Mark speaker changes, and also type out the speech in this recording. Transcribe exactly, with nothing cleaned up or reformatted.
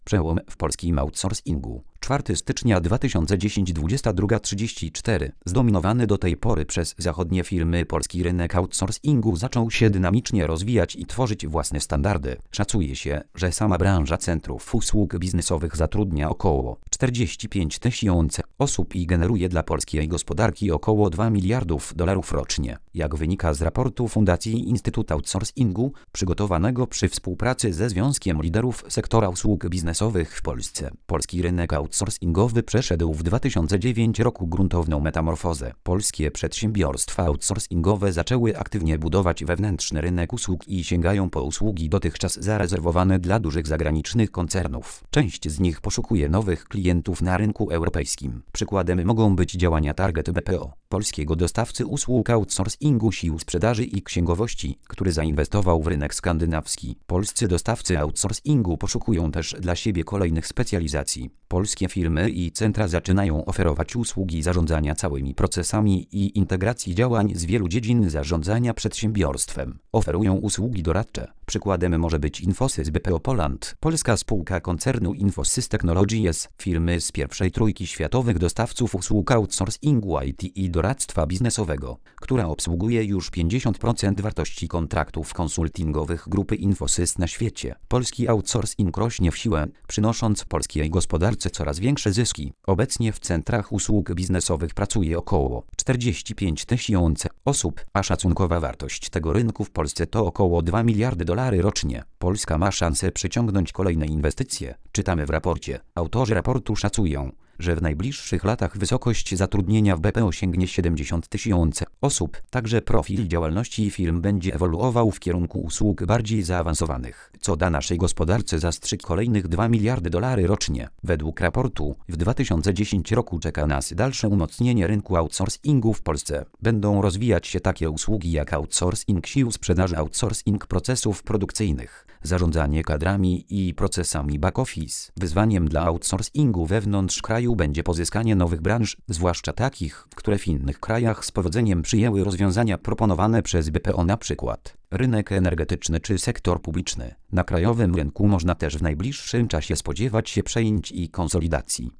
Speaker 1: Przełom w polskim outsourcingu. czwartego stycznia dwa tysiące dziesiątego dwudziesta druga trzydzieści cztery. Zdominowany do tej pory przez zachodnie firmy polski rynek outsourcingu zaczął się dynamicznie rozwijać i tworzyć własne standardy. Szacuje się, że sama branża centrów usług biznesowych zatrudnia około czterdzieści pięć tysięcy osób i generuje dla polskiej gospodarki około dwa miliardów dolarów rocznie. Jak wynika z raportu Fundacji Instytut Outsourcingu, przygotowanego przy współpracy ze Związkiem Liderów Sektora Usług Biznesowych w Polsce, polski rynek outsourcingowy przeszedł w dwa tysiące dziewiątym roku gruntowną metamorfozę. Polskie przedsiębiorstwa outsourcingowe zaczęły aktywnie budować wewnętrzny rynek usług i sięgają po usługi dotychczas zarezerwowane dla dużych zagranicznych koncernów. Część z nich poszukuje nowych klientów na rynku europejskim. Przykładem mogą być działania Target B P O, polskiego dostawcy usług outsourcingu sił sprzedaży i księgowości, który zainwestował w rynek skandynawski. Polscy dostawcy outsourcingu poszukują też dla siebie kolejnych specjalizacji. Polskie firmy i centra zaczynają oferować usługi zarządzania całymi procesami i integracji działań z wielu dziedzin zarządzania przedsiębiorstwem. Oferują usługi doradcze. Przykładem może być Infosys B P O Poland, polska spółka koncernu Infosys Technologies, firmy z pierwszej trójki światowych dostawców usług outsourcingu I T i doradztwa biznesowego, która obsługuje już pięćdziesiąt procent wartości kontraktów konsultingowych grupy Infosys na świecie. Polski outsourcing rośnie w siłę, przynosząc polskiej gospodarce coraz większe zyski. Obecnie w centrach usług biznesowych pracuje około czterdzieści pięć tysięcy osób, a szacunkowa wartość tego rynku w Polsce to około dwa miliardy dolarów rocznie. Polska ma szansę przyciągnąć kolejne inwestycje, czytamy w raporcie. Autorzy raportu szacują, że w najbliższych latach wysokość zatrudnienia w B P O sięgnie siedemdziesiąt tysięcy osób. Także profil działalności firm będzie ewoluował w kierunku usług bardziej zaawansowanych, co da naszej gospodarce zastrzyk kolejnych dwa miliardy dolarów rocznie. Według raportu w dwa tysiące dziesiątym roku czeka nas dalsze umocnienie rynku outsourcingu w Polsce. Będą rozwijać się takie usługi jak outsourcing sił sprzedaży, outsourcing procesów produkcyjnych, zarządzanie kadrami i procesami back office. Wyzwaniem dla outsourcingu wewnątrz kraju będzie pozyskanie nowych branż, zwłaszcza takich, które w innych krajach z powodzeniem przyjęły rozwiązania proponowane przez B P O, na przykład rynek energetyczny czy sektor publiczny. Na krajowym rynku można też w najbliższym czasie spodziewać się przejęć i konsolidacji.